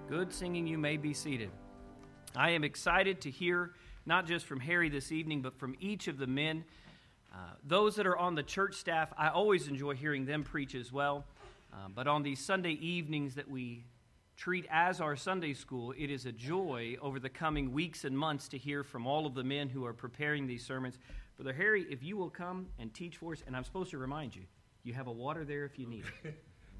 Good singing, you may be seated. I am excited to hear not just from Harry this evening, but from each of the men. Those that are on the church staff, I always enjoy hearing them preach as well. But on these Sunday evenings that we treat as our Sunday school, it is a joy over the coming weeks and months to hear from all of the men who are preparing these sermons. Brother Harry, if you will come and teach for us, and I'm supposed to remind you, you have a water there if you need it.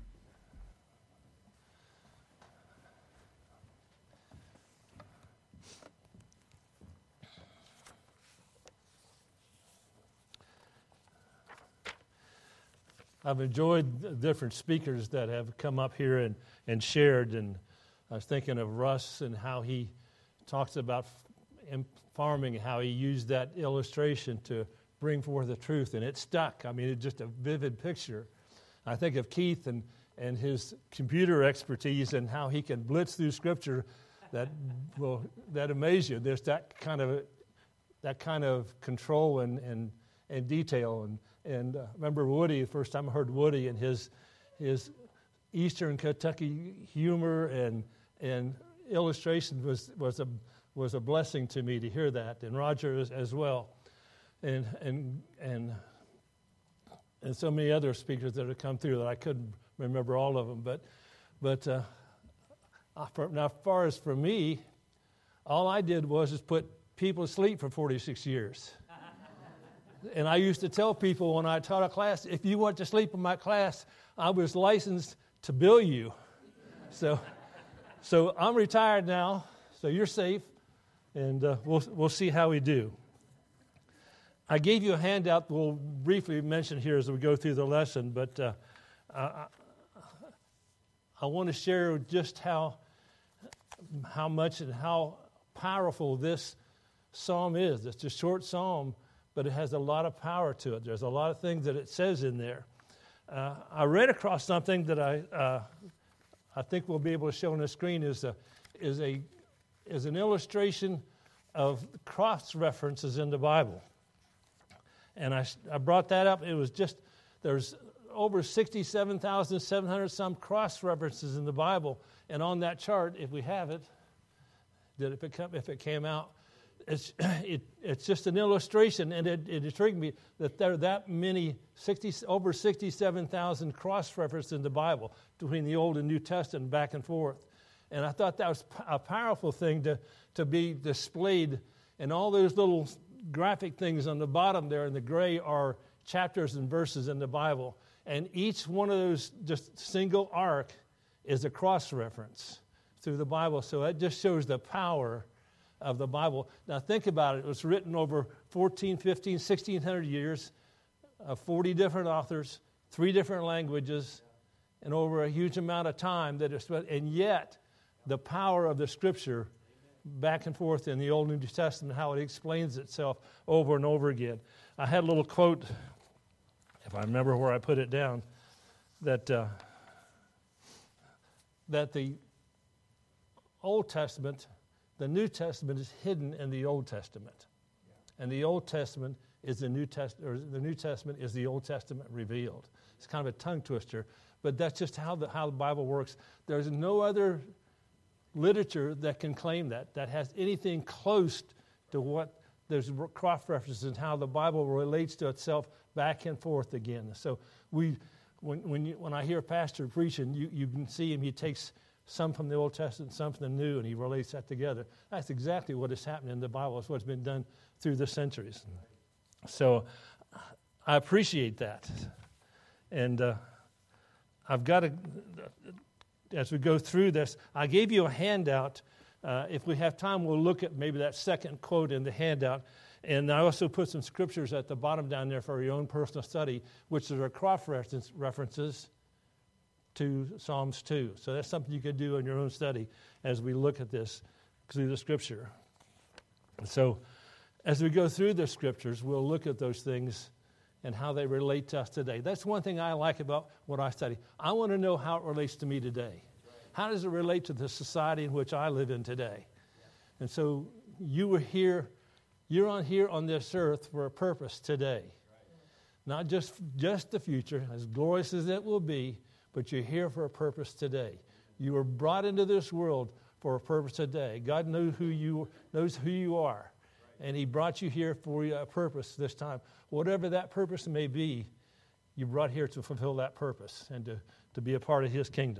I've enjoyed the different speakers that have come up here and shared, and I was thinking of Russ and how he talks about farming, how he used that illustration to bring forth the truth, and it stuck. I mean, it's just a vivid picture. I think of Keith and his computer expertise and how he can blitz through Scripture that amaze you. There's that kind of control and detail. And remember Woody, the first time I heard Woody and his Eastern Kentucky humor and illustration was a blessing to me to hear that, and Roger as well, and so many other speakers that have come through that I couldn't remember all of them. But now, as far as for me, all I did was just put people to sleep for 46 years. And I used to tell people when I taught a class, if you want to sleep in my class, I was licensed to bill you. So I'm retired now, so you're safe, and we'll see how we do. I gave you a handout we'll briefly mention here as we go through the lesson, but I want to share just how much and how powerful this psalm is. It's a short psalm, but it has a lot of power to it. There's a lot of things that it says in there. I read across something that I think we'll be able to show on the screen is an illustration of cross references in the Bible. And I brought that up. It was just, there's over 67,700 some cross references in the Bible. And on that chart, if we have it, if it came out, it's just an illustration, and it intrigued me that there are that many, over 67,000 cross-references in the Bible between the Old and New Testament back and forth. And I thought that was a powerful thing to be displayed. And all those little graphic things on the bottom there in the gray are chapters and verses in the Bible. And each one of those just single arc is a cross-reference through the Bible. So it just shows the power of the Bible. Now think about it. It was written over 14, 15, 1,600 years, 40 different authors, 3 different languages, and over a huge amount of time. And yet, the power of the Scripture back and forth in the Old and New Testament, how it explains itself over and over again. I had a little quote, if I remember where I put it down, that the Old Testament, the New Testament is hidden in the Old Testament. And the Old Testament is the New Testament, or the New Testament is the Old Testament revealed. It's kind of a tongue twister, but that's just how the Bible works. There's no other literature that can claim that has anything close to what there's cross references and how the Bible relates to itself back and forth again. So when I hear a pastor preaching, you can see him, he takes some from the Old Testament, some from the New, and he relates that together. That's exactly what is happening in the Bible. It's what's been done through the centuries. So I appreciate that. And I've got to, as we go through this, I gave you a handout. If we have time, we'll look at maybe that second quote in the handout. And I also put some scriptures at the bottom down there for your own personal study, which are cross references to Psalms 2. So that's something you could do in your own study as we look at this through the Scripture. So as we go through the Scriptures, we'll look at those things and how they relate to us today. That's one thing I like about what I study. I want to know how it relates to me today. How does it relate to the society in which I live in today? And so you're here on this earth for a purpose today. Not just the future, as glorious as it will be, but you're here for a purpose today. You were brought into this world for a purpose today. God knows who you are, and He brought you here for a purpose this time. Whatever that purpose may be, you brought here to fulfill that purpose and to be a part of His kingdom.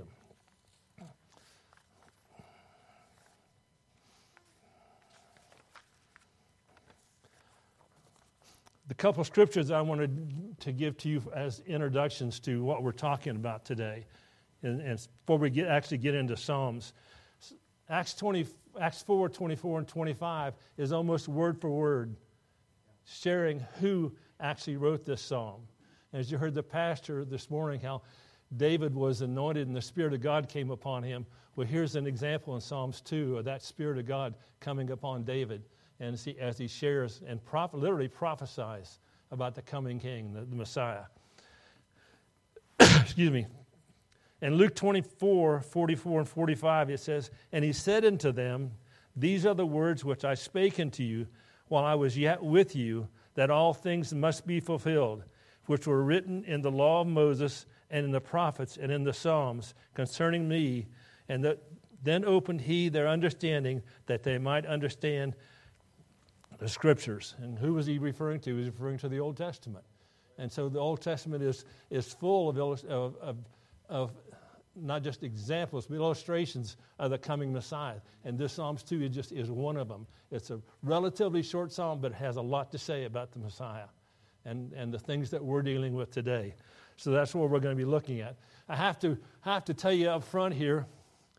The couple of scriptures I wanted to give to you as introductions to what we're talking about today, and before we get into Psalms, Acts 4, 24, and 25 is almost word for word, sharing who actually wrote this psalm. And as you heard the pastor this morning, how David was anointed and the Spirit of God came upon him. Well, here's an example in Psalms 2 of that Spirit of God coming upon David. And as he shares and literally prophesies about the coming King, the Messiah. Excuse me. In Luke 24, 44 and 45, it says, "And he said unto them, These are the words which I spake unto you while I was yet with you, that all things must be fulfilled, which were written in the law of Moses and in the prophets and in the Psalms concerning me. And then opened he their understanding, that they might understand the Scriptures." And who was he referring to? He was referring to the Old Testament. And so the Old Testament is full of not just examples, but illustrations of the coming Messiah. And this Psalms 2 is one of them. It's a relatively short psalm, but it has a lot to say about the Messiah and the things that we're dealing with today. So that's what we're going to be looking at. I have to tell you up front here,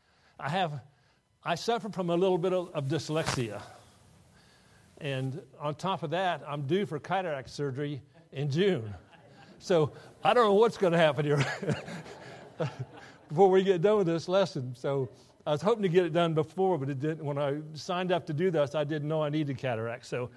I suffer from a little bit of dyslexia. And on top of that, I'm due for cataract surgery in June. So I don't know what's going to happen here before we get done with this lesson. So I was hoping to get it done before, but it didn't. When I signed up to do this, I didn't know I needed cataract. So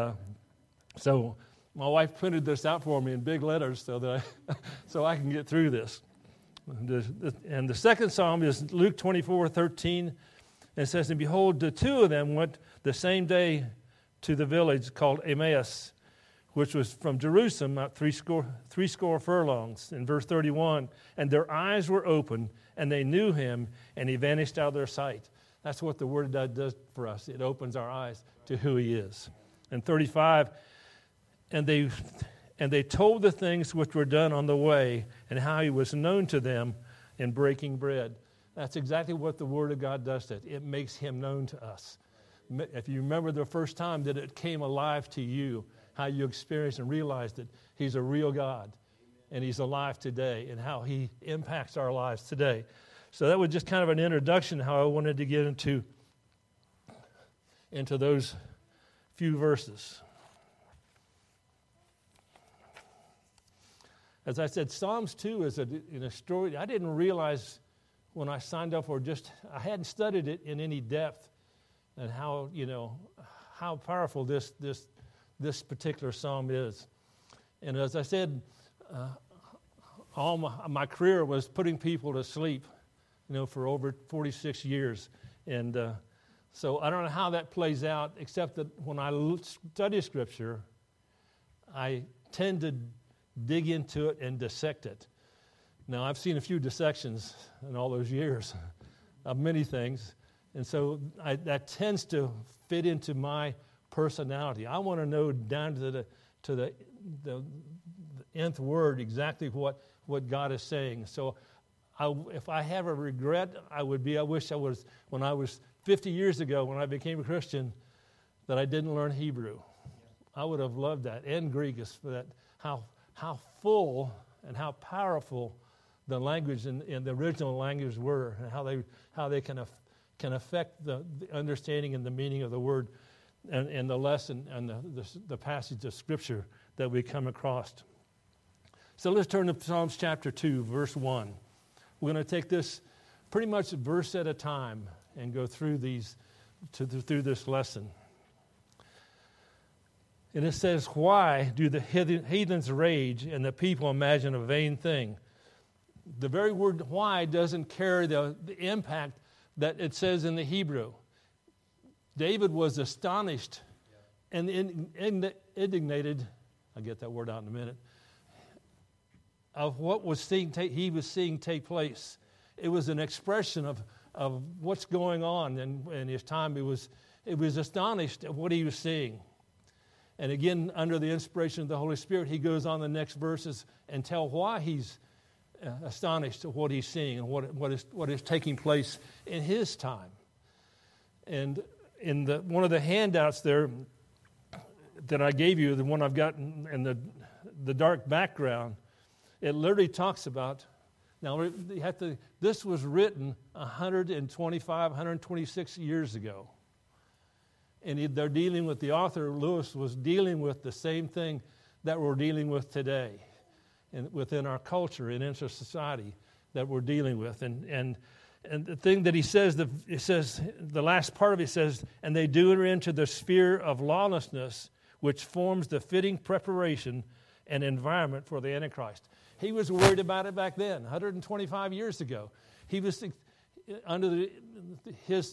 my wife printed this out for me in big letters so I can get through this. And the second psalm is Luke 24:13. It says, "And behold, the two of them went the same day to the village called Emmaus, which was from Jerusalem, about threescore furlongs." In verse 31, "And their eyes were opened, and they knew him, and he vanished out of their sight." That's what the Word of God does for us. It opens our eyes to who He is. And 35, and they told the things which were done on the way, and how He was known to them in breaking bread. That's exactly what the Word of God does. It makes Him known to us. If you remember the first time that it came alive to you, how you experienced and realized that He's a real God, and He's alive today, and how He impacts our lives today. So that was just kind of an introduction how I wanted to get into those few verses. As I said, Psalms 2 is a story. I didn't realize when I signed up I hadn't studied it in any depth, and how powerful this particular psalm is. And as I said, all my career was putting people to sleep, for over 46 years. And so I don't know how that plays out, except that when I study Scripture, I tend to dig into it and dissect it. Now, I've seen a few dissections in all those years of many things. And so that tends to fit into my personality. I want to know down to the nth word exactly what God is saying. So if I have a regret, I wish when I was 50 years ago, when I became a Christian, that I didn't learn Hebrew. I would have loved that, and Greek, for that, how full and how powerful the language in the original language were, and how they can affect the understanding and the meaning of the word and the lesson and the passage of Scripture that we come across. So let's turn to Psalms chapter 2, verse 1. We're going to take this pretty much a verse at a time and go through through this lesson. And it says, "Why do the heathens rage and the people imagine a vain thing?" The very word "why" doesn't carry the impact that it says in the Hebrew. David was astonished and indignated, I'll get that word out in a minute, of what he was seeing take place. it was an expression of what's going on in his time. It was astonished at what he was seeing. And again, under the inspiration of the Holy Spirit, he goes on the next verses and tell why he's astonished at what he's seeing and what is taking place in his time. And in one of the handouts there that I gave you, the one I've got in the dark background, it literally talks about, now this was written 125, 126 years ago. And they're dealing with, the author, Lewis, was dealing with the same thing that we're dealing with today and within our culture and in our society that we're dealing with. And the thing that he says, the last part of it says, and they do enter into the sphere of lawlessness, which forms the fitting preparation and environment for the Antichrist. He was worried about it back then, 125 years ago. He was under his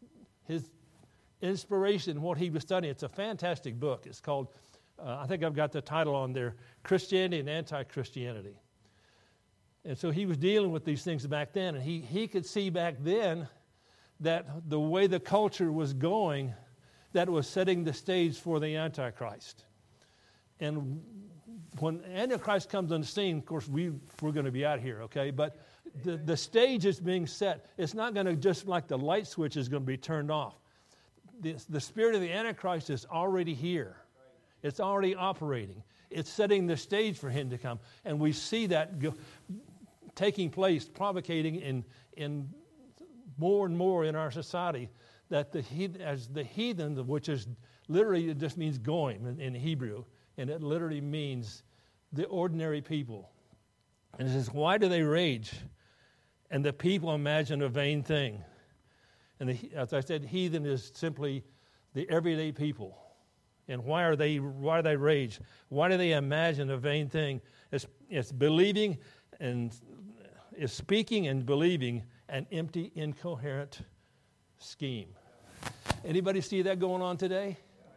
inspiration, what he was studying. It's a fantastic book. It's called, I think I've got the title on there, Christianity and Anti-Christianity. And so he was dealing with these things back then, and he could see back then that the way the culture was going, that was setting the stage for the Antichrist. And when Antichrist comes on the scene, of course, we're going to be out here, okay? But the stage is being set. It's not going to just like the light switch is going to be turned off. The spirit of the Antichrist is already here. It's already operating. It's setting the stage for him to come. And we see that taking place, provocating in more and more in our society, that as the heathen, which is literally, it just means goyim in Hebrew, and it literally means the ordinary people. And it says, why do they rage? And the people imagine a vain thing. And as I said, heathen is simply the everyday people. And why do they rage? Why do they imagine a vain thing? It's believing and is speaking and believing an empty, incoherent scheme. Anybody see that going on today?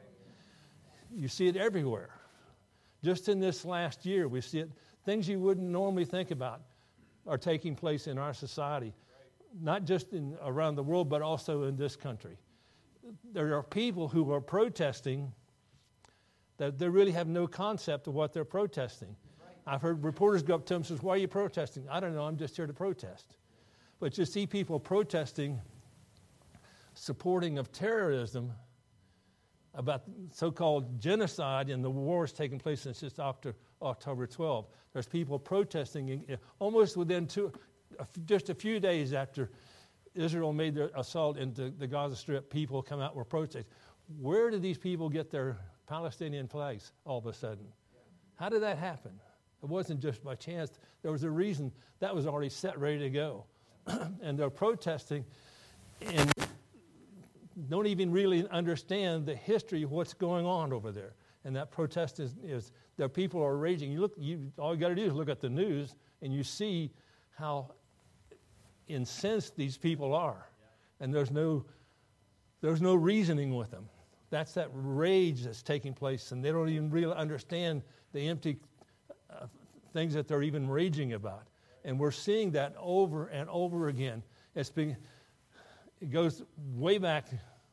You see it everywhere. Just in this last year, we see it. Things you wouldn't normally think about are taking place in our society. Not just around the world, but also in this country. There are people who are protesting that they really have no concept of what they're protesting. I've heard reporters go up to them and say, why are you protesting? I don't know, I'm just here to protest. But you see people protesting, supporting of terrorism, about so-called genocide and the wars taking place since just October 12. There's people protesting almost within just a few days after Israel made their assault into the Gaza Strip. People come out and were protesting. Where did these people get their Palestinian flags all of a sudden? How did that happen? It wasn't just by chance. There was a reason. That was already set, ready to go. And they're protesting and don't even really understand the history of what's going on over there. And that protest is their people are raging. All you got to do is look at the news and you see how incensed these people are. And there's no reasoning with them. That's that rage that's taking place, and they don't even really understand the empty things that they're even raging about. And we're seeing that over and over again. It goes way back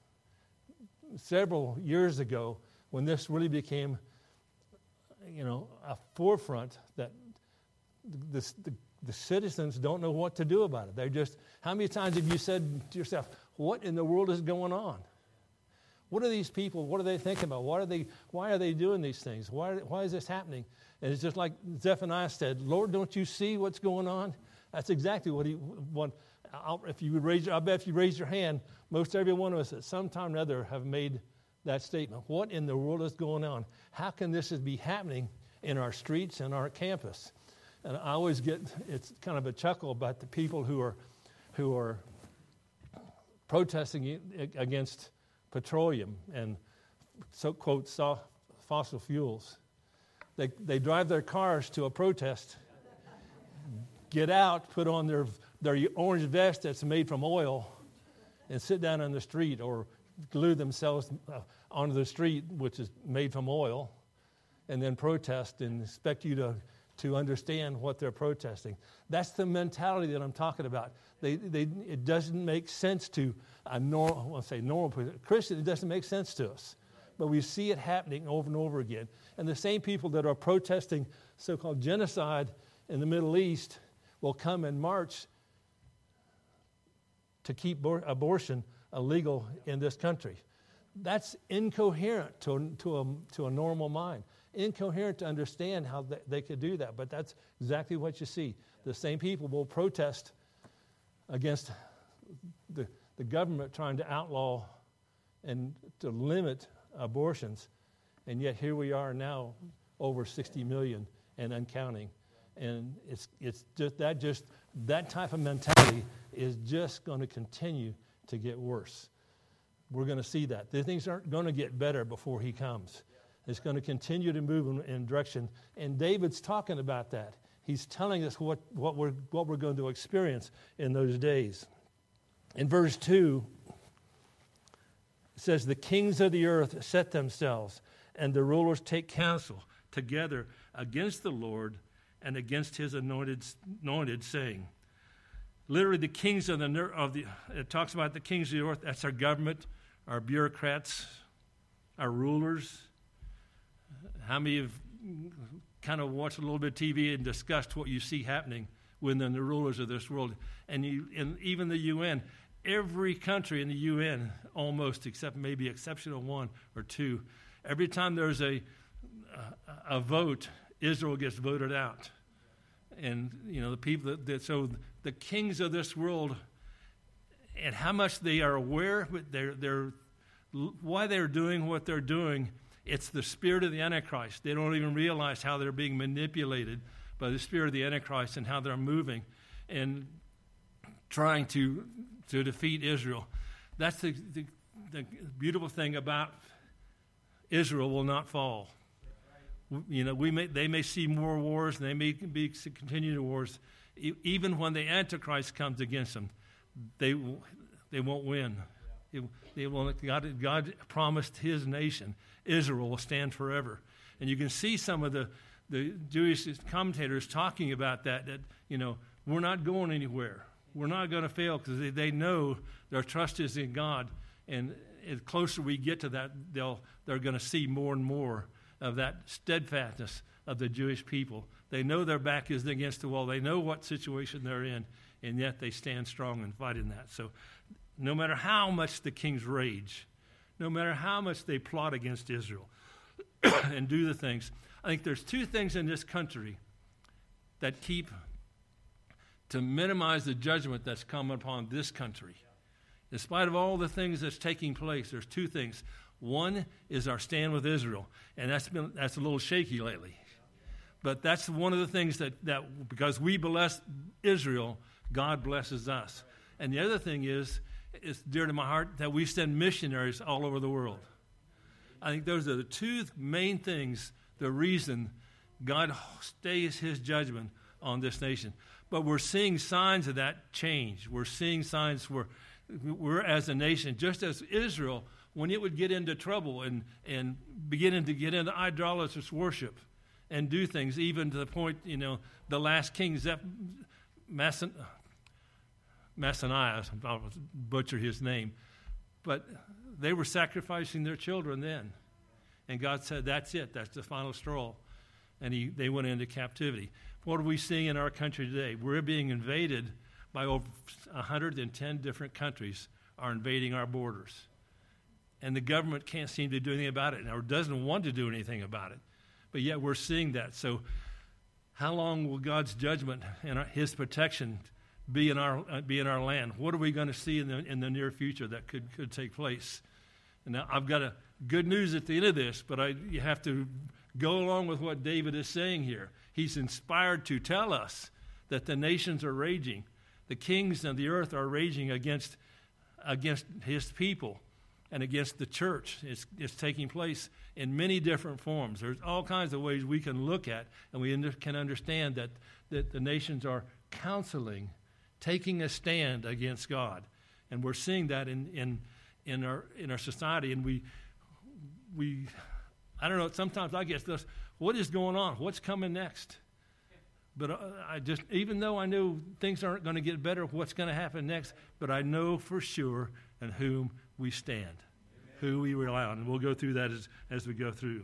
several years ago when this really became, a forefront that the citizens don't know what to do about it. They're just, how many times have you said to yourself, what in the world is going on? What are these people, what are they thinking about? Why are they doing these things? Why is this happening? And it's just like Zephaniah said, Lord, don't you see what's going on? That's exactly what he want. I bet if you raise your hand, most every one of us at some time or other have made that statement. What in the world is going on? How can this be happening in our streets and our campus? And I always it's kind of a chuckle about the people who are protesting against petroleum and so-quote fossil fuels. They drive their cars to a protest, get out, put on their orange vest that's made from oil, and sit down on the street or glue themselves onto the street, which is made from oil, and then protest and expect you to to understand what they're protesting. That's the mentality that I'm talking about. It doesn't make sense to a normal Christian. It doesn't make sense to us. But we see it happening over and over again. And the same people that are protesting so-called genocide in the Middle East will come and march to keep abortion illegal in this country. That's incoherent to a normal mind. Incoherent to understand how they could do that. But that's exactly what you see. The same people will protest against the government trying to outlaw and to limit abortions. And yet here we are now, over 60 million and uncounting. And it's just that type of mentality is just going to continue to get worse. We're going to see that. The things aren't going to get better before he comes. It's going to continue to move in direction. And David's talking about that. He's telling us what we're going to experience in those days. In verse 2, it says, the kings of the earth set themselves, and the rulers take counsel together against the Lord and against his anointed, saying. Literally, the kings it talks about the kings of the earth. That's our government, our bureaucrats, our rulers. How many have kind of watched a little bit of TV and discussed what you see happening within the rulers of this world? And even the UN, every country in the UN, almost, except maybe exception of one or two, every time there's a vote, Israel gets voted out. And, the people so the kings of this world, and how much they are aware, but why they're doing what they're doing, it's the spirit of the Antichrist. They don't even realize how they're being manipulated by the spirit of the Antichrist and how they're moving and trying to defeat Israel. That's the beautiful thing about Israel will not fall. They may see more wars, and they may be continuing wars. Even when the Antichrist comes against them, they won't win. God promised his nation, Israel, will stand forever. And you can see some of the Jewish commentators talking about that we're not going anywhere. We're not going to fail because they know their trust is in God. And the closer we get to that, they're going to see more and more of that steadfastness of the Jewish people. They know their back is against the wall. They know what situation they're in, and yet they stand strong and fight in that. So no matter how much the kings rage, no matter how much they plot against Israel and do the things, I think there's two things in this country that keep to minimize the judgment that's come upon this country. In spite of all the things that's taking place, there's two things. One is our stand with Israel, and that's a little shaky lately. But that's one of the things that because we bless Israel, God blesses us. And the other thing is, it's dear to my heart, that we send missionaries all over the world. I think those are the two main things, the reason God stays his judgment on this nation. But we're seeing signs of that change. We're seeing signs where we're as a nation, just as Israel, when it would get into trouble and beginning to get into idolatrous worship and do things, even to the point, the last king, Massaniah, I'll butcher his name, but they were sacrificing their children then. And God said, that's it, that's the final straw. And they went into captivity. What are we seeing in our country today? We're being invaded by over 110 different countries are invading our borders. And the government can't seem to do anything about it, or doesn't want to do anything about it. But yet we're seeing that. So how long will God's judgment and his protection be in our land? What are we going to see in the near future that could take place? And now I've got good news at the end of this, but you have to go along with what David is saying here. He's inspired to tell us that the nations are raging. The kings of the earth are raging against his people and against the church. It's taking place in many different forms. There's all kinds of ways we can look at, and we can understand that the nations are counseling, taking a stand against God. And we're seeing that in our society. And we I don't know, sometimes I get this, what is going on? What's coming next? But even though I know things aren't going to get better, what's going to happen next, but I know for sure in whom we stand, who we rely on. And we'll go through that as we go through.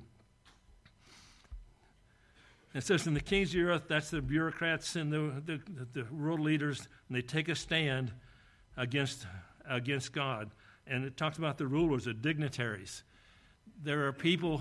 It says in the kings of the earth, that's the bureaucrats and the world leaders, and they take a stand against God. And it talks about the rulers, the dignitaries. There are people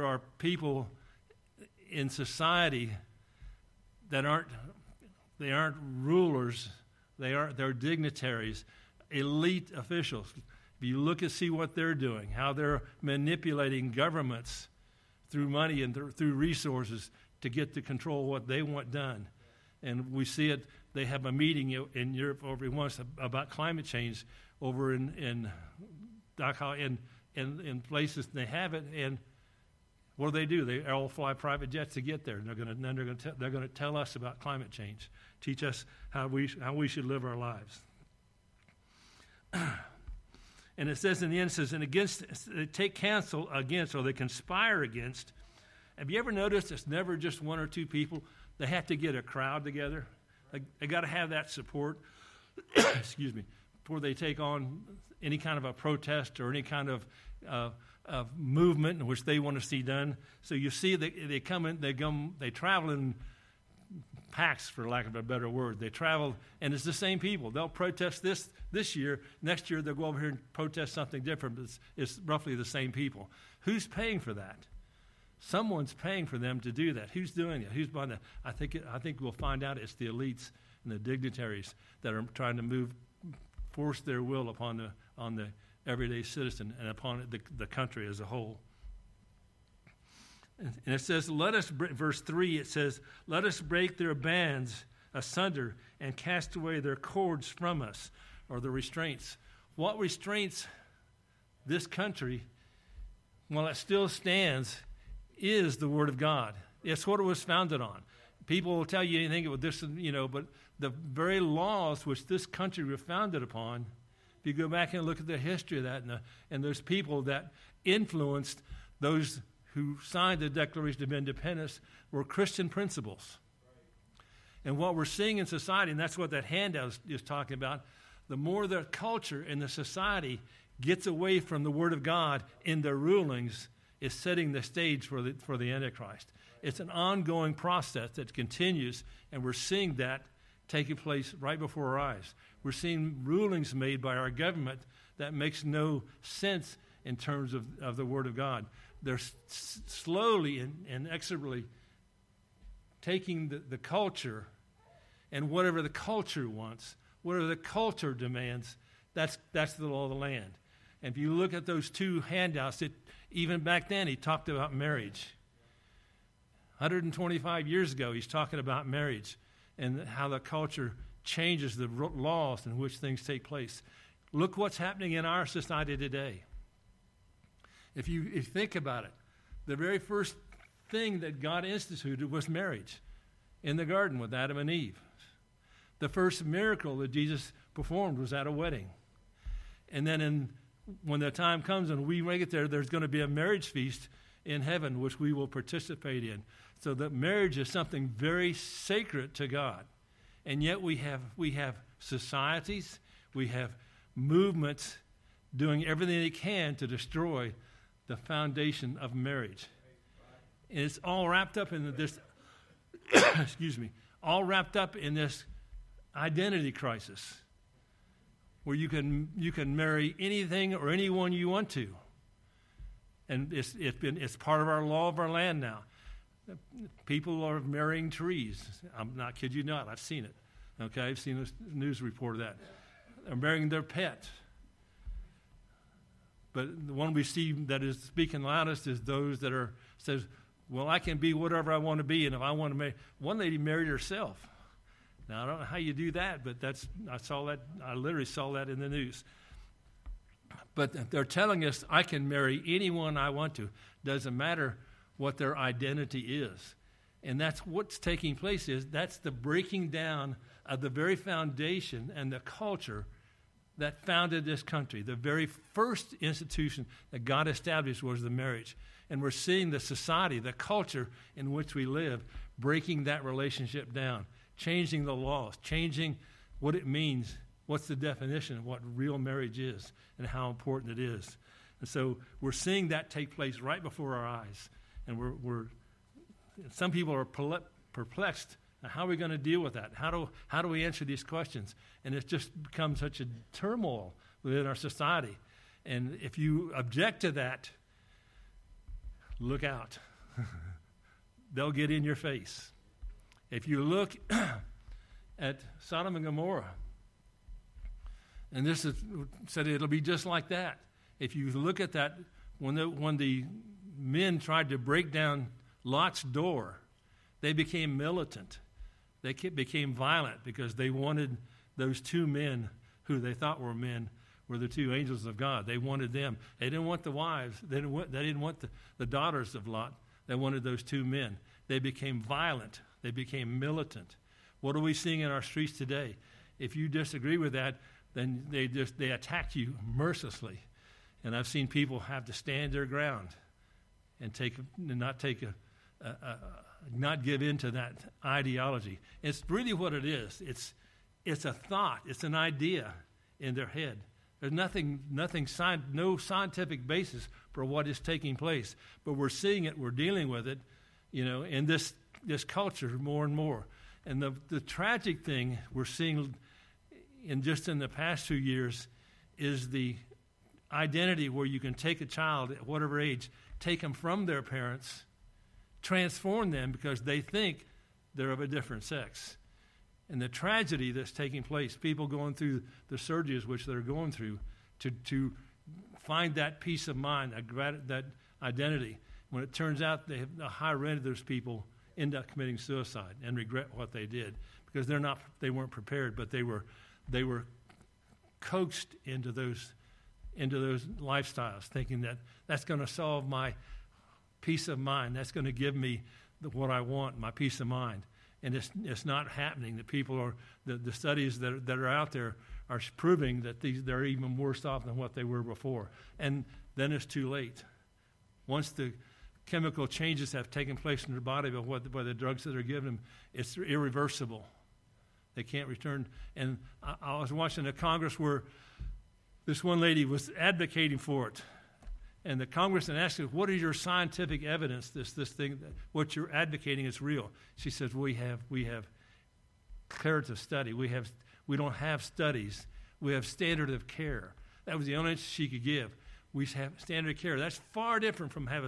in society that aren't rulers, they're dignitaries, elite officials. If you look and see what they're doing, how they're manipulating governments through money and through resources to get to control what they want done. And we see it, they have a meeting in Europe every once about climate change over in Dachau in places, and they have it, and what do? They all fly private jets to get there, and they're going to tell us about climate change, teach us how we should live our lives. And it says in the end, it says, and against, they take counsel against, or they conspire against. Have you ever noticed it's never just one or two people? They have to get a crowd together. They got to have that support, excuse me, before they take on any kind of a protest or any kind of movement in which they want to see done. So you see they come in, they travel in packs, for lack of a better word. They travel, and it's the same people. They'll protest this year. Next year they'll go over here and protest something different. But it's roughly the same people. Who's paying for that? Someone's paying for them to do that. Who's doing it? Who's buying it? I think we'll find out it's the elites and the dignitaries that are trying to force their will on the everyday citizen and upon the country as a whole. And it says, verse 3, it says, let us break their bands asunder and cast away their cords from us, or the restraints. What restraints this country, while it still stands, is the Word of God. It's what it was founded on. People will tell you anything about this, but the very laws which this country was founded upon, if you go back and look at the history of that, and those people that influenced those who signed the Declaration of Independence, were Christian principles. And what we're seeing in society, and that's what that handout is talking about, the more the culture and the society gets away from the Word of God in their rulings, is setting the stage for the Antichrist. It's an ongoing process that continues, and we're seeing that taking place right before our eyes. We're seeing rulings made by our government that makes no sense in terms of the Word of God. They're slowly and inexorably taking the culture, and whatever the culture wants, whatever the culture demands, that's the law of the land. And if you look at those two handouts, even back then he talked about marriage. 125 years ago he's talking about marriage and how the culture changes the laws in which things take place. Look what's happening in our society today. If you think about it, the very first thing that God instituted was marriage in the garden with Adam and Eve. The first miracle that Jesus performed was at a wedding. And then when the time comes and we make it there's going to be a marriage feast in heaven, which we will participate in. So that marriage is something very sacred to God. And yet we have societies, we have movements doing everything they can to destroy the foundation of marriage. And it's all wrapped up in this, all wrapped up in this identity crisis where you can marry anything or anyone you want to. And it's part of our law of our land now. People are marrying trees. I'm not kid you not. I've seen it. Okay, I've seen a news report of that. They're marrying their pet. But the one we see that is speaking loudest is those that says, well, I can be whatever I want to be, and if I want to marry. One lady married herself. Now, I don't know how you do that, but I literally saw that in the news. But they're telling us I can marry anyone I want to. Doesn't matter what their identity is. And that's what's taking place that's the breaking down of the very foundation and the culture that founded this country. The very first institution that God established was the marriage. And we're seeing the society, the culture in which we live, breaking that relationship down, changing the laws, changing what it means, what's the definition of what real marriage is and how important it is. And so we're seeing that take place right before our eyes. And some people are perplexed. How are we going to deal with that? How do we answer these questions? And it's just become such a turmoil within our society. And if you object to that, look out. They'll get in your face. If you look at Sodom and Gomorrah, and this is said it'll be just like that. If you look at that, when the men tried to break down Lot's door, they became militant. They became violent because they wanted those two men who they thought were men were the two angels of God. They wanted them. They didn't want the wives. They didn't want the daughters of Lot. They wanted those two men. They became violent. They became militant. What are we seeing in our streets today? If you disagree with that, then they attack you mercilessly. And I've seen people have to stand their ground and not give in to that ideology. It's really what it is. It's a thought. It's an idea in their head. There's no scientific basis for what is taking place. But we're seeing it. We're dealing with it, in this culture more and more. And the tragic thing we're seeing in the past 2 years is the identity where you can take a child at whatever age, take them from their parents, transform them because they think they're of a different sex. And the tragedy that's taking place, people going through the surgeries which they're going through to find that peace of mind, that identity. When it turns out a high rate of those people end up committing suicide and regret what they did because they weren't prepared, but they were coaxed into those lifestyles, thinking that that's going to solve my peace of mind. That's going to give me what I want, my peace of mind. And it's not happening. The studies that are out there are proving that they're even worse off than what they were before. And then it's too late. Once the chemical changes have taken place in their body by the drugs that are given them, it's irreversible. They can't return. And I was watching a Congress where this one lady was advocating for it. And the congressman asked her, what is your scientific evidence this thing, what you're advocating is real? She says, we have comparative study. We don't have studies. We have standard of care. That was the only answer she could give. We have standard of care. That's far different from having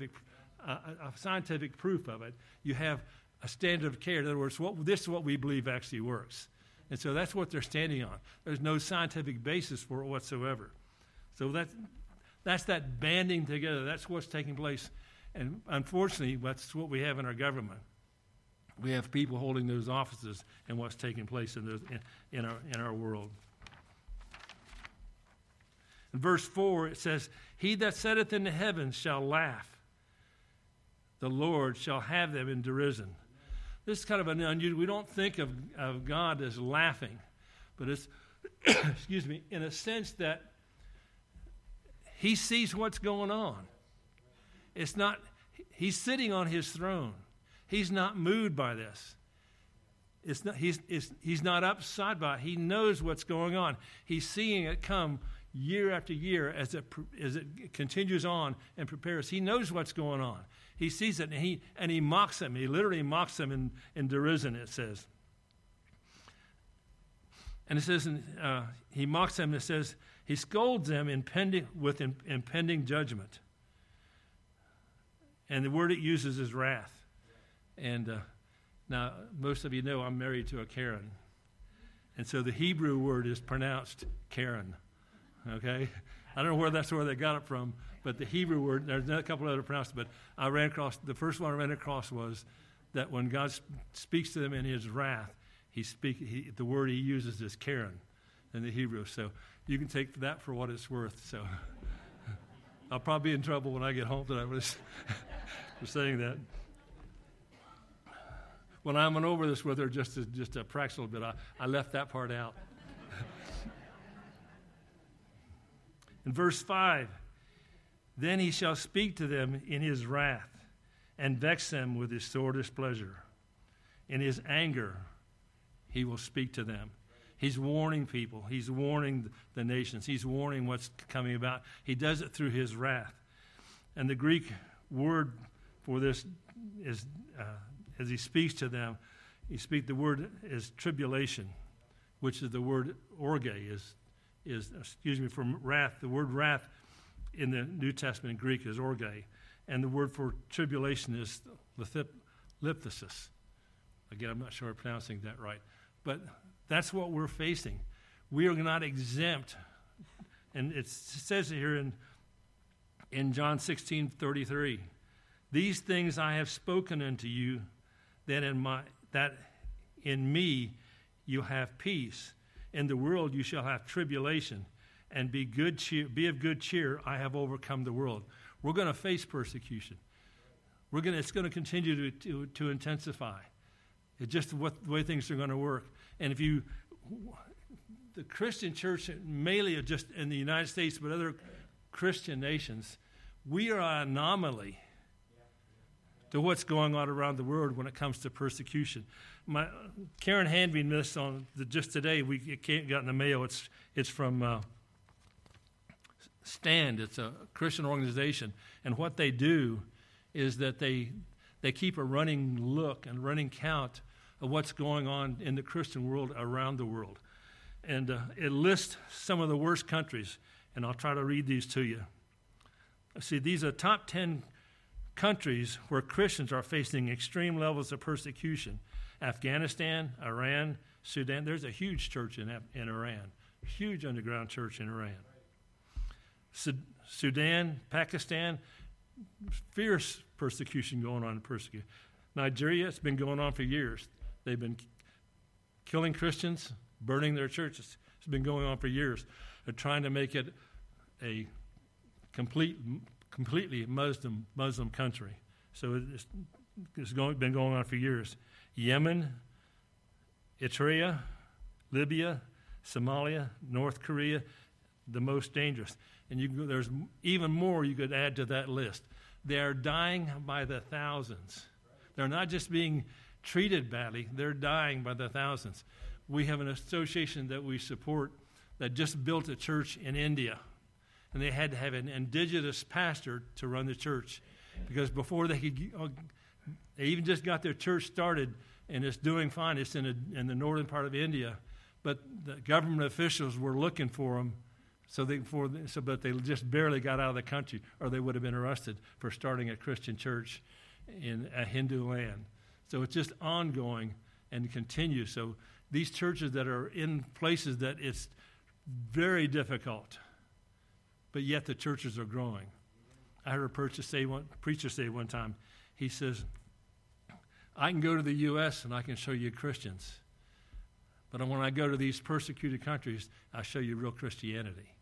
a scientific proof of it. You have a standard of care. In other words, this is what we believe actually works. And so that's what they're standing on. There's no scientific basis for it whatsoever. So that's that banding together. That's what's taking place. And unfortunately, that's what we have in our government. We have people holding those offices and what's taking place in our world. In verse 4, it says, he that sitteth in the heavens shall laugh. The Lord shall have them in derision. This is kind of an unusual. We don't think of God as laughing, but it's, excuse me, in a sense that he sees what's going on. It's not, he's sitting on his throne. He's not moved by this. It's not, he's not upside by it. He knows what's going on. He's seeing it come year after year as it continues on and prepares. He knows what's going on. He sees it, and he mocks them. He literally mocks them in derision, it says. And it says, he mocks them, it says, he scolds them with impending judgment. And the word it uses is wrath. And now, most of you know I'm married to a Karen. And so the Hebrew word is pronounced Karen. Okay? I don't know where they got it from, but the Hebrew word, there's a couple other pronouncements, but the first one I ran across was that when God speaks to them in his wrath, the word he uses is Karen in the Hebrew. So you can take that for what it's worth. So I'll probably be in trouble when I get home tonight for saying that. When I went over this with her just a fractional bit, I left that part out. In verse 5, then he shall speak to them in his wrath and vex them with his sore displeasure. In his anger, he will speak to them. He's warning people. He's warning the nations. He's warning what's coming about. He does it through his wrath. And the Greek word for this is, as he speaks to them, the word is tribulation, which is the word orge, from wrath. The word wrath in the New Testament in Greek is orge. And the word for tribulation is lithipsis. Again, I'm not sure I'm pronouncing that right. But that's what we're facing. We are not exempt. And it says here in John 16:33, these things I have spoken unto you, that in me you have peace. In the world you shall have tribulation, and be of good cheer. I have overcome the world. We're going to face persecution. It's going to continue to intensify. It's just the way things are going to work. And the Christian church, mainly just in the United States, but other Christian nations, we are an anomaly to what's going on around the world when it comes to persecution. Karen handed me this on just today. It got in the mail. It's from Stand. It's a Christian organization, and what they do is that they keep a running look and running count of what's going on in the Christian world around the world. And it lists some of the worst countries, and I'll try to read these to you. See, these are top 10 countries where Christians are facing extreme levels of persecution. Afghanistan, Iran, Sudan. There's a huge church in Iran, huge underground church in Iran. Sudan, Pakistan, fierce persecution going on. Nigeria, it's been going on for years. They've been killing Christians, burning their churches. It's been going on for years. They're trying to make it a completely Muslim country. So it's been going on for years. Yemen, Eritrea, Libya, Somalia, North Korea, the most dangerous. And there's even more you could add to that list. They are dying by the thousands. They're not just being treated badly, they're dying by the thousands. We have an association that we support that just built a church in India. And they had to have an indigenous pastor to run the church. Because before they even just got their church started, and it's doing fine. It's in the northern part of India. But the government officials were looking for them, but they just barely got out of the country, or they would have been arrested for starting a Christian church in a Hindu land. So it's just ongoing and continues. So these churches that are in places that it's very difficult, but yet the churches are growing. I heard a preacher say one time, he says, I can go to the U.S. and I can show you Christians, but when I go to these persecuted countries, I show you real Christianity.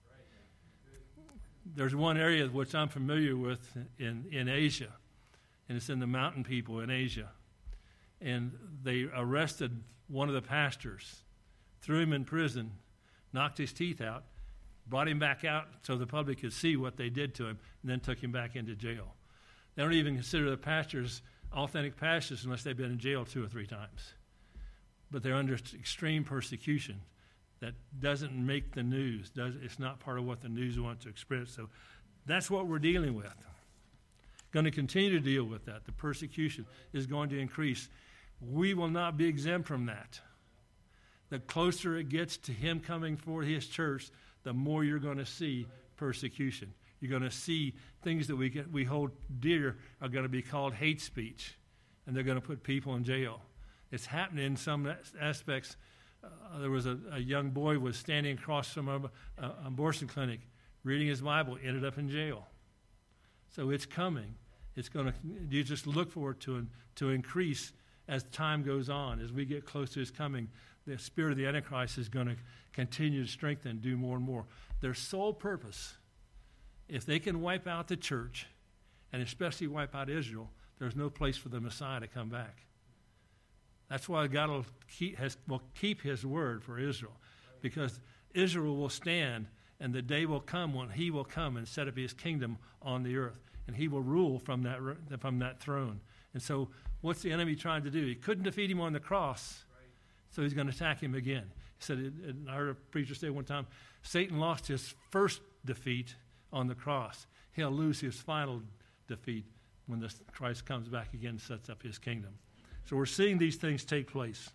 There's one area which I'm familiar with in Asia, and it's in the mountain people in Asia. And they arrested one of the pastors, threw him in prison, knocked his teeth out, brought him back out so the public could see what they did to him, and then took him back into jail. They don't even consider the pastors authentic pastors unless they've been in jail 2 or 3 times. But they're under extreme persecution that doesn't make the news. It's not part of what the news wants to express. So that's what we're dealing with. Going to continue to deal with that. The persecution is going to increase. We will not be exempt from that. The closer it gets to him coming for his church, the more you're going to see persecution. You're going to see things that we hold dear are going to be called hate speech, and they're going to put people in jail. It's happening in some aspects. There was a young boy was standing across from an abortion clinic, reading his Bible, ended up in jail. So it's coming. It's going to. You just look for it to increase as time goes on. As we get close to his coming, the spirit of the Antichrist is going to continue to strengthen, do more and more. Their sole purpose, if they can wipe out the church, and especially wipe out Israel, there's no place for the Messiah to come back. That's why God will keep his word for Israel, because Israel will stand, and the day will come when he will come and set up his kingdom on the earth, and he will rule from that throne. And so what's the enemy trying to do? He couldn't defeat him on the cross, so he's going to attack him again. He said, and I heard a preacher say one time, Satan lost his first defeat on the cross. He'll lose his final defeat when Christ comes back again and sets up his kingdom. So we're seeing these things take place.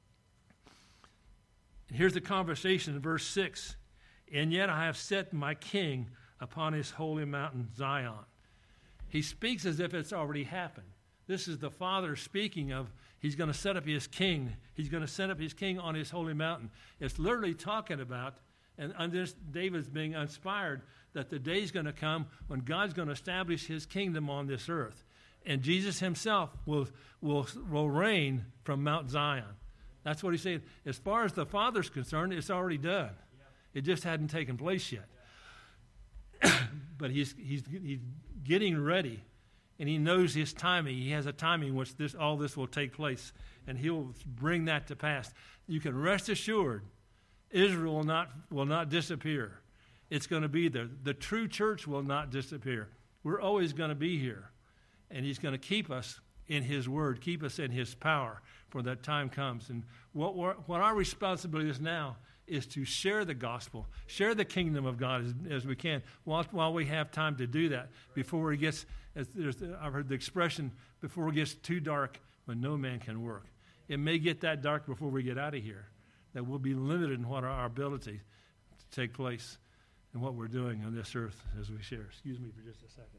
And here's the conversation in verse 6. And yet I have set my king upon his holy mountain Zion. He speaks as if it's already happened. This is the Father speaking of he's going to set up his king. He's going to set up his king on his holy mountain. It's literally talking about, and this, David's being inspired, that the day's going to come when God's going to establish his kingdom on this earth. And Jesus himself will reign from Mount Zion. That's what he's saying. As far as the Father's concerned, it's already done. It just hadn't taken place yet. But he's getting ready. And he knows his timing. He has a timing in which all this will take place. And he'll bring that to pass. You can rest assured, Israel will not disappear. It's going to be there. The true church will not disappear. We're always going to be here. And he's going to keep us in his word, keep us in his power for that time comes. And what our responsibility is now is to share the gospel, share the kingdom of God as we can while we have time to do that before it gets, I've heard the expression, before it gets too dark when no man can work. It may get that dark before we get out of here, that we'll be limited in what our ability to take place and what we're doing on this earth as we share. Excuse me for just a second.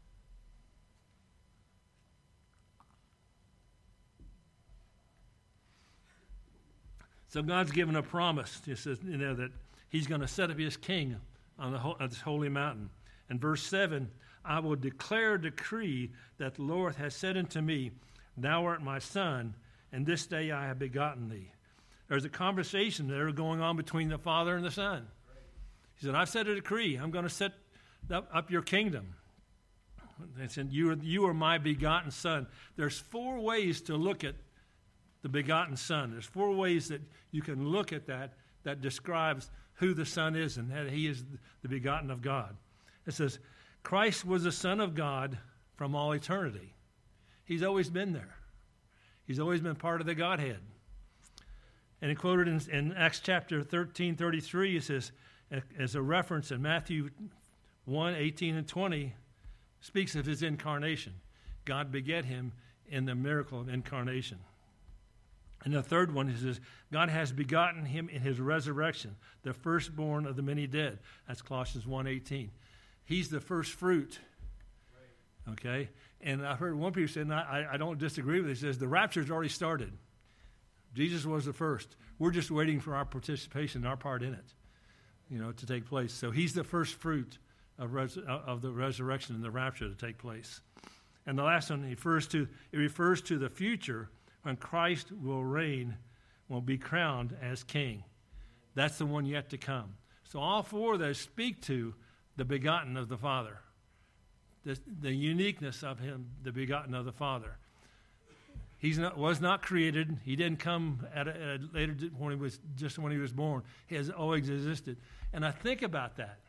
So God's given a promise. He says, that he's going to set up his king on this holy mountain. And verse 7, I will declare a decree that the Lord has said unto me, thou art my son, and this day I have begotten thee. There's a conversation there going on between the Father and the Son. He said, I've set a decree. I'm going to set up your kingdom. He said, you are my begotten son. There's 4 ways to look at the begotten Son. There's 4 ways that you can look at that describes who the Son is and that he is the begotten of God. It says, Christ was the Son of God from all eternity. He's always been there. He's always been part of the Godhead. And it quoted in Acts chapter 13:33, it says, as a reference in Matthew 1:18 and 20, speaks of his incarnation. God beget him in the miracle of incarnation. And the third one is God has begotten him in his resurrection, the firstborn of the many dead. That's Colossians 1:18. He's the first fruit. Okay? And I heard one person say, and I don't disagree with it, he says, the rapture's already started. Jesus was the first. We're just waiting for our participation, our part in it, to take place. So he's the first fruit of the resurrection and the rapture to take place. And the last one refers to the future when Christ will reign, will be crowned as king. That's the one yet to come. So all 4 of those speak to the begotten of the Father, the uniqueness of him, the begotten of the Father. He was not created. He didn't come at a later when he was born. He has always existed. And I think about that.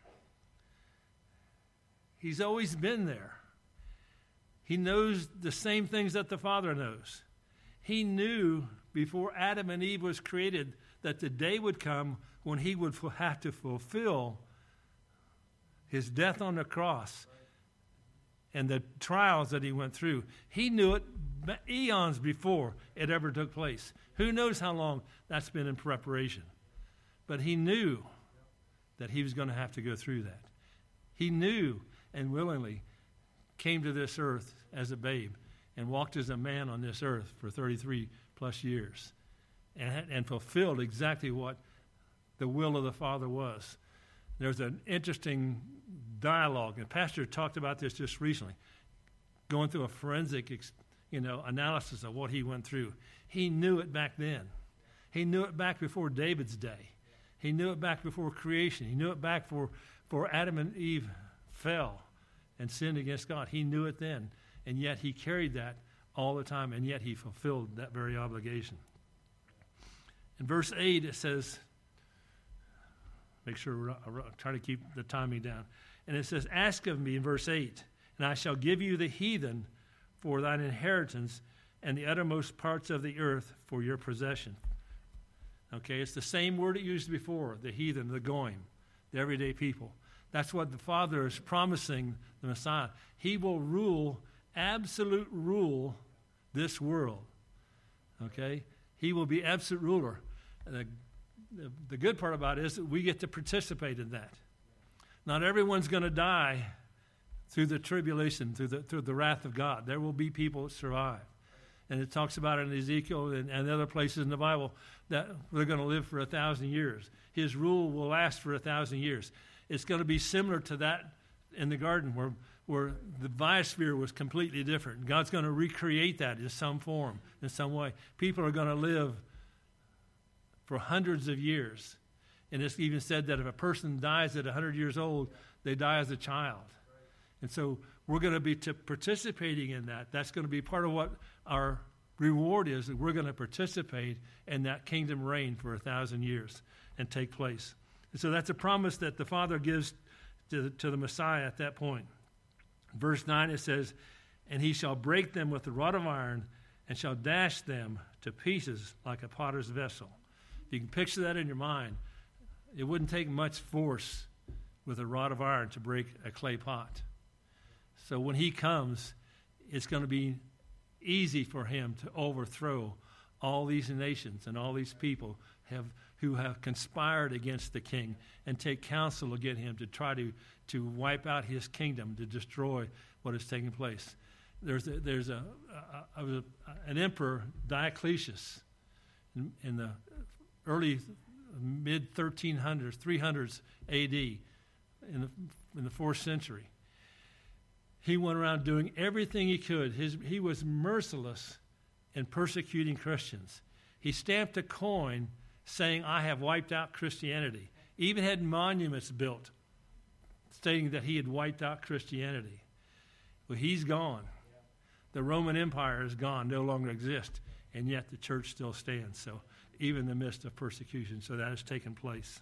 He's always been there. He knows the same things that the Father knows. He knew before Adam and Eve was created that the day would come when he would have to fulfill his death on the cross and the trials that he went through. He knew it eons before it ever took place. Who knows how long that's been in preparation. But he knew that he was going to have to go through that. He knew and willingly came to this earth as a babe and walked as a man on this earth for 33 plus years and fulfilled exactly what the will of the Father was. There's an interesting dialogue, and Pastor talked about this just recently, going through a forensic analysis of what he went through. He knew it back then. He knew it back before David's day. He knew it back before creation. He knew it back before Adam and Eve fell and sinned against God. He knew it then. And yet he carried that all the time, and yet he fulfilled that very obligation. In verse 8, it says, make sure we're trying to keep the timing down. And it says, ask of me in verse 8, and I shall give you the heathen for thine inheritance, and the uttermost parts of the earth for your possession. Okay, it's the same word it used before, the heathen, the goyim, the everyday people. That's what the Father is promising the Messiah. He will rule, absolute rule, this world. Okay? He will be absolute ruler. The good part about it is that we get to participate in that. Not everyone's going to die through the tribulation, through the wrath of God. There will be people that survive. And it talks about it in Ezekiel and other places in the Bible that they're going to live for 1,000 years. His rule will last for 1,000 years. It's going to be similar to that in the garden where the biosphere was completely different. God's going to recreate that in some form, in some way. People are going to live for hundreds of years. And it's even said that if a person dies at 100 years old, they die as a child. And so we're going to be participating in that. That's going to be part of what our reward is, that we're going to participate in that kingdom reign for 1,000 years and take place. And so that's a promise that the Father gives to the Messiah at that point. Verse 9, it says, and he shall break them with the rod of iron and shall dash them to pieces like a potter's vessel. If you can picture that in your mind, it wouldn't take much force with a rod of iron to break a clay pot. So when he comes, it's going to be easy for him to overthrow all these nations and all these people who have conspired against the king and take counsel against him to try to wipe out his kingdom, to destroy what is taking place. There's an emperor, Diocletian, in the early mid-1300s, 300s A.D., in the 4th century. He went around doing everything he could. He was merciless in persecuting Christians. He stamped a coin saying, I have wiped out Christianity. Even had monuments built stating that he had wiped out Christianity. Well, he's gone. The Roman Empire is gone, no longer exists, and yet the church still stands. So even in the midst of persecution, so that has taken place.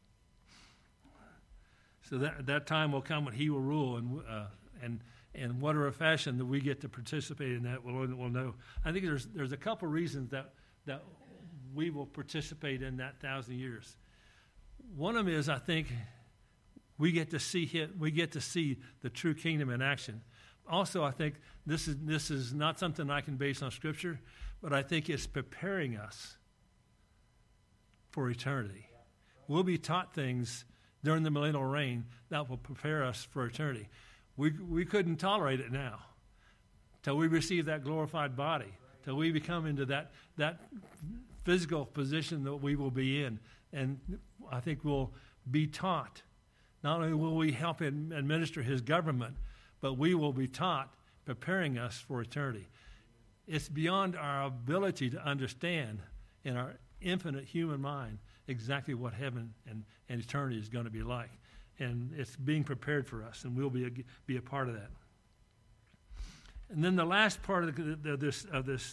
So that time will come when he will rule, and whatever fashion that we get to participate in that, we'll know. I think there's a couple reasons that we will participate in that 1,000 years. One of them is, I think, we get to see the true kingdom in action. Also, I think this is not something I can base on Scripture, but I think it's preparing us for eternity. We'll be taught things during the millennial reign that will prepare us for eternity. We couldn't tolerate it now till we receive that glorified body, till we become into that physical position that we will be in. And I think we'll be taught. Not only will we help him administer his government, but we will be taught, preparing us for eternity. It's beyond our ability to understand in our infinite human mind exactly what heaven and eternity is going to be like. And it's being prepared for us, and we'll be a part of that. And then the last part of this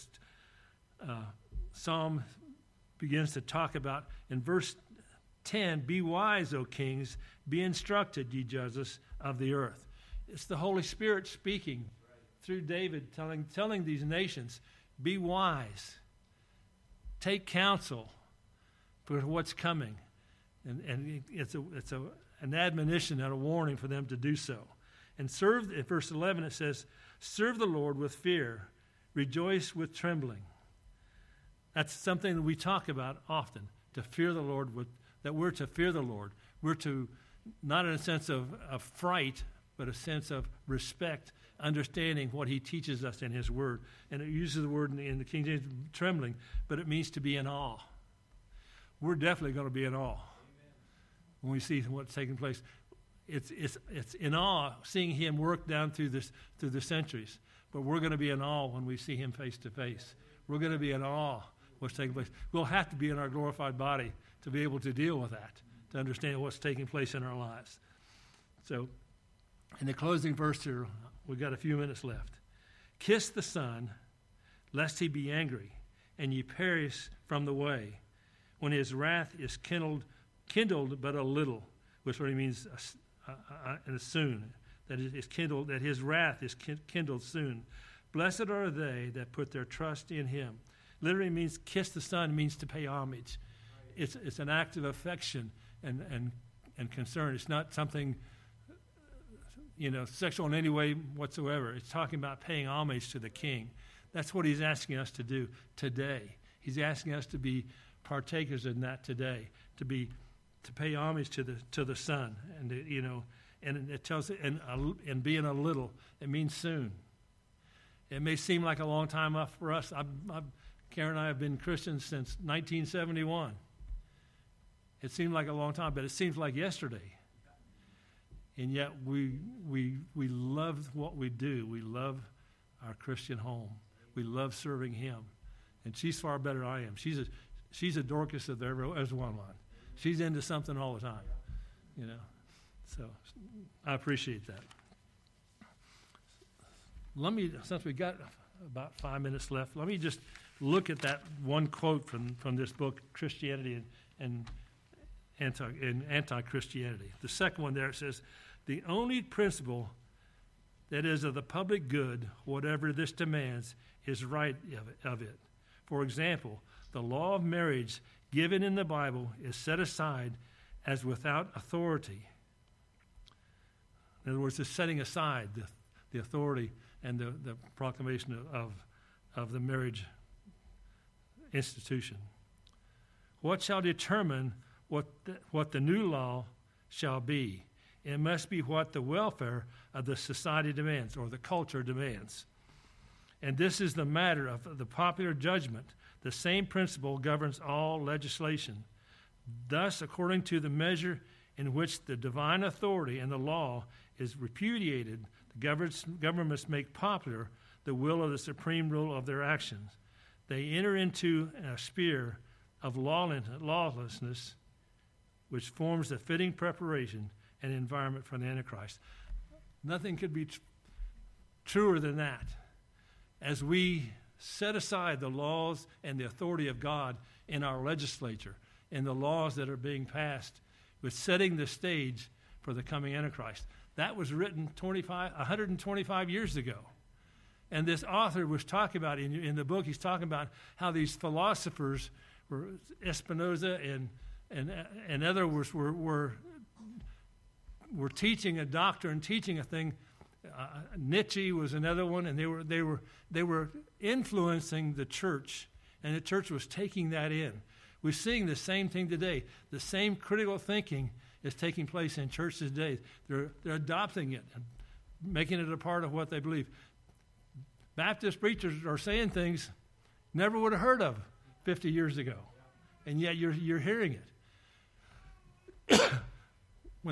psalm begins to talk about, in verse 10, be wise, O kings, be instructed, ye judges of the earth. It's the Holy Spirit speaking through David, telling these nations, be wise, take counsel for what's coming. And it's an admonition and a warning for them to do so. And serve, in verse 11 it says, serve the Lord with fear, rejoice with trembling. That's something that we talk about often, to fear the Lord, that we're to fear the Lord. We're to, not in a sense of fright, but a sense of respect, understanding what he teaches us in his word. And it uses the word in the King James, trembling, but it means to be in awe. We're definitely going to be in awe when we see what's taking place. It's in awe seeing him work down through the centuries. But we're going to be in awe when we see him face to face. We're going to be in awe what's taking place. We'll have to be in our glorified body to be able to deal with that, to understand what's taking place in our lives. So, in the closing verse here, we've got a few minutes left. Kiss the Son, lest he be angry, and ye perish from the way, when his wrath is kindled but a little, which really means soon, that it is kindled, that his wrath is kindled soon. Blessed are they that put their trust in him. Literally means kiss the Son, means to pay homage. It's an act of affection and concern. It's not something, sexual in any way whatsoever. It's talking about paying homage to the King. That's what he's asking us to do today. He's asking us to be partakers in that today, to pay homage to the Son, and and it tells it, and being a little, it means soon. It may seem like a long time off for us. Karen and I have been Christians since 1971. It seemed like a long time, but it seems like yesterday. And yet we love what we do. We love our Christian home. We love serving him. And she's far better than I am. She's a Dorcas if there ever was one. She's into something all the time, So I appreciate that. Since we got about 5 minutes left, let me just look at that one quote from this book, Christianity and Anti-Christianity. The second one there, it says, the only principle that is of the public good, whatever this demands, is right of it. For example, the law of marriage given in the Bible is set aside as without authority. In other words, it's setting aside the authority and the proclamation of the marriage institution. What shall determine what the new law shall be? It must be what the welfare of the society demands, or the culture demands. And this is the matter of the popular judgment. The same principle governs all legislation. Thus, according to the measure in which the divine authority and the law is repudiated, the government must make popular the will of the supreme rule of their actions. They enter into a sphere of lawlessness, which forms the fitting preparation and environment for the Antichrist. Nothing could be truer than that. As we set aside the laws and the authority of God in our legislature and the laws that are being passed, with setting the stage for the coming Antichrist. That was written 125 years ago. And this author was talking about, in the book, he's talking about how these philosophers, Spinoza and others, were teaching a doctrine, teaching a thing. Nietzsche was another one, and they were influencing the church, and the church was taking that in. We're seeing the same thing today. The same critical thinking is taking place in churches today. They're adopting it and making it a part of what they believe. Baptist preachers are saying things never would have heard of 50 years ago, and yet you're hearing it. When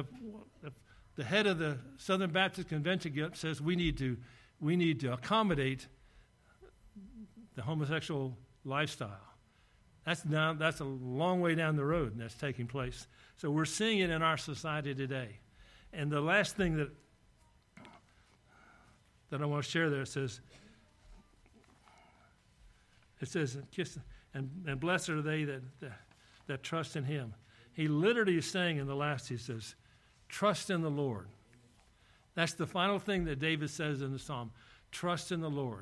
the head of the Southern Baptist Convention says we need to accommodate the homosexual lifestyle. That's a long way down the road, and that's taking place. So we're seeing it in our society today. And the last thing that I want to share there, it says, kiss and blessed are they that trust in him. He literally is saying in the last, he says, trust in the Lord. That's the final thing that David says in the psalm. Trust in the Lord.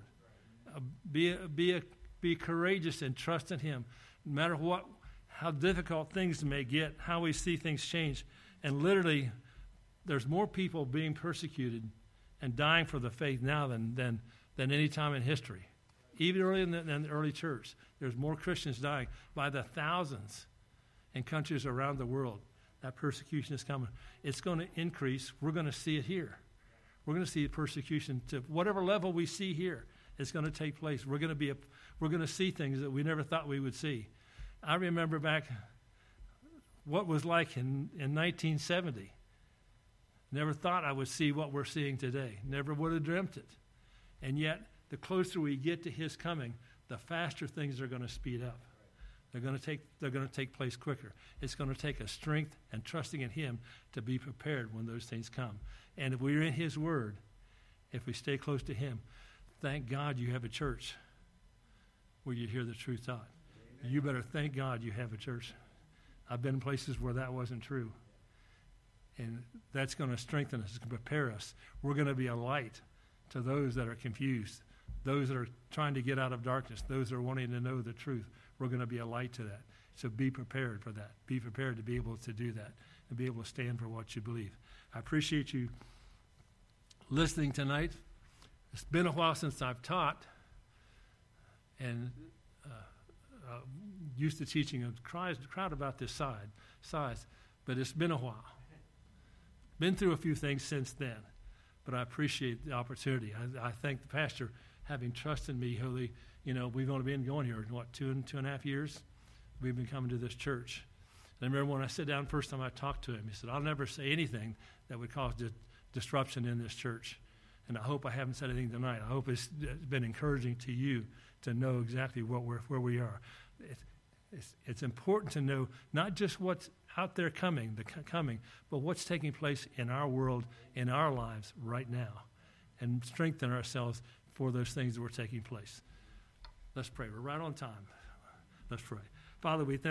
Be courageous and trust in him. No matter how difficult things may get, how we see things change. And literally, there's more people being persecuted and dying for the faith now than any time in history. Even earlier in the early church, there's more Christians dying by the thousands in countries around the world. That persecution is coming. It's going to increase. We're going to see it here. We're going to see persecution to whatever level we see here. It's going to take place. We're going to see things that we never thought we would see. I remember back what was like in 1970. Never thought I would see what we're seeing today. Never would have dreamt it. And yet, the closer we get to his coming, the faster things are going to speed up. They're going to take place quicker. It's going to take a strength and trusting in him to be prepared when those things come. And if we're in his word, if we stay close to him, thank God you have a church where you hear the truth taught. Amen. You better thank God you have a church. I've been in places where that wasn't true. And that's going to strengthen us, it's going to prepare us. We're going to be a light to those that are confused, those that are trying to get out of darkness, those that are wanting to know the truth. We're going to be a light to that. So be prepared for that. Be prepared to be able to do that and be able to stand for what you believe. I appreciate you listening tonight. It's been a while since I've taught, and used to teaching a crowd about this size, but it's been a while. Been through a few things since then, but I appreciate the opportunity. I thank the pastor having trusted me. We've only been going here, two and a half years? We've been coming to this church. And I remember when I sat down first time I talked to him, he said, I'll never say anything that would cause disruption in this church. And I hope I haven't said anything tonight. I hope it's been encouraging to you to know exactly where we are. It's important to know not just what's out there coming, but what's taking place in our world, in our lives right now, and strengthen ourselves for those things that were taking place. Let's pray. We're right on time. Let's pray. Father, we thank